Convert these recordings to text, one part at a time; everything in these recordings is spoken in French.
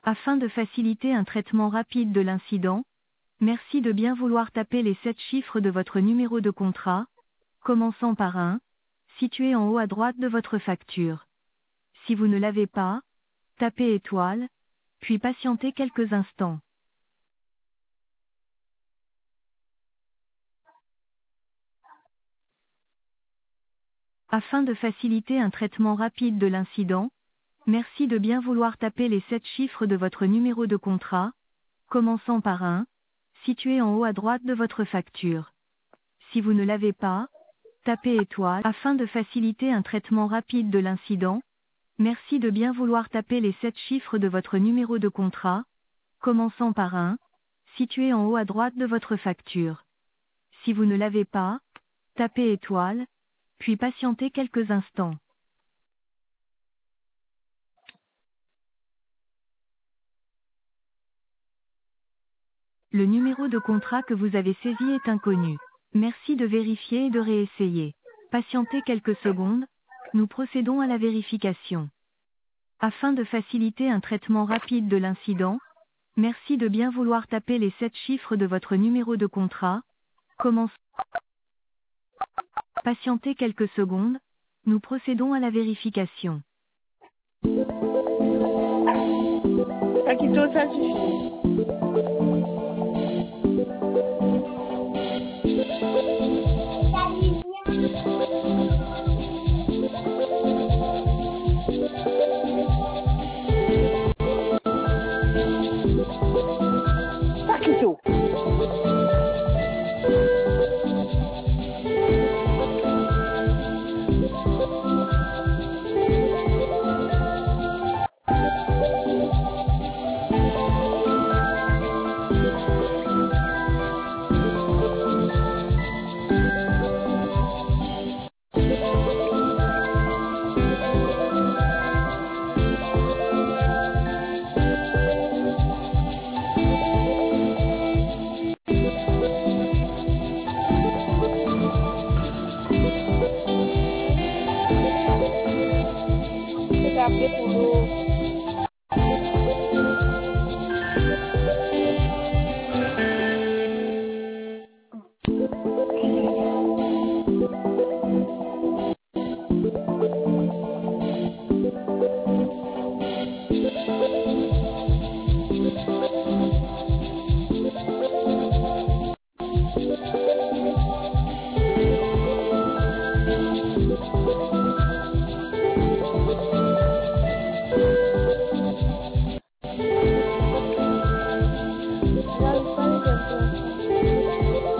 Afin de faciliter un traitement rapide de l'incident, merci de bien vouloir taper les 7 chiffres de votre numéro de contrat, commençant par 1, situé en haut à droite de votre facture. Si vous ne l'avez pas, tapez étoile, puis patientez quelques instants. Afin de faciliter un traitement rapide de l'incident, merci de bien vouloir taper les 7 chiffres de votre numéro de contrat, commençant par 1, situé en haut à droite de votre facture. Si vous ne l'avez pas, tapez étoile. Afin de faciliter un traitement rapide de l'incident, merci de bien vouloir taper les 7 chiffres de votre numéro de contrat, commençant par 1, situé en haut à droite de votre facture. Si vous ne l'avez pas, tapez étoile, puis patientez quelques instants. Le numéro de contrat que vous avez saisi est inconnu. Merci de vérifier et de réessayer. Patientez quelques secondes, nous procédons à la vérification. Afin de faciliter un traitement rapide de l'incident, merci de bien vouloir taper les 7 chiffres de votre numéro de contrat. Commençons. Patientez quelques secondes, nous procédons à la vérification. Paquito, ça suffit. Paquito. Je t'ai appelé pour l'eau. J'arrive pas les appeler.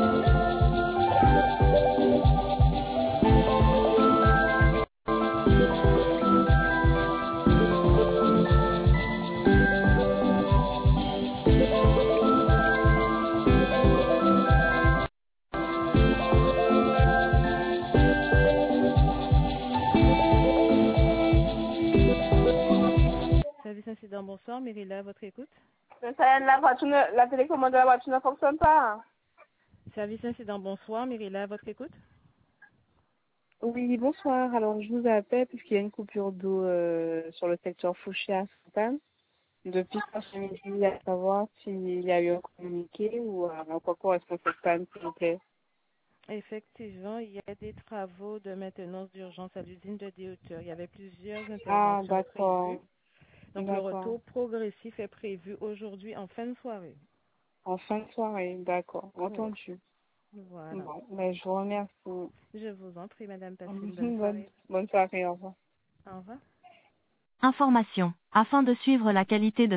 Service incident, bonsoir. Mérila, à votre écoute. Mais ça, la télécommande de la voiture ne fonctionne pas. Service incident, bonsoir. Mérila, à votre écoute. Oui, bonsoir. Alors, je vous appelle puisqu'il y a une coupure d'eau sur le secteur Fouché à Sainte-Anne. Depuis cet après-midi, à savoir s'il y a eu un communiqué ou à quoi correspond cette panne, s'il vous plaît. Effectivement, il y a des travaux de maintenance d'urgence à l'usine de Des-Hauteurs. Il y avait plusieurs Ah, interventions d'accord. prévues. Donc, le D'accord. retour progressif est prévu aujourd'hui en fin de soirée. En fin de soirée, d'accord. Entendu. Voilà. Bon, ben, je vous remercie. Je vous en prie, madame, passez une bonne soirée. Bonne soirée, au revoir. Au revoir. Information. Afin de suivre la qualité de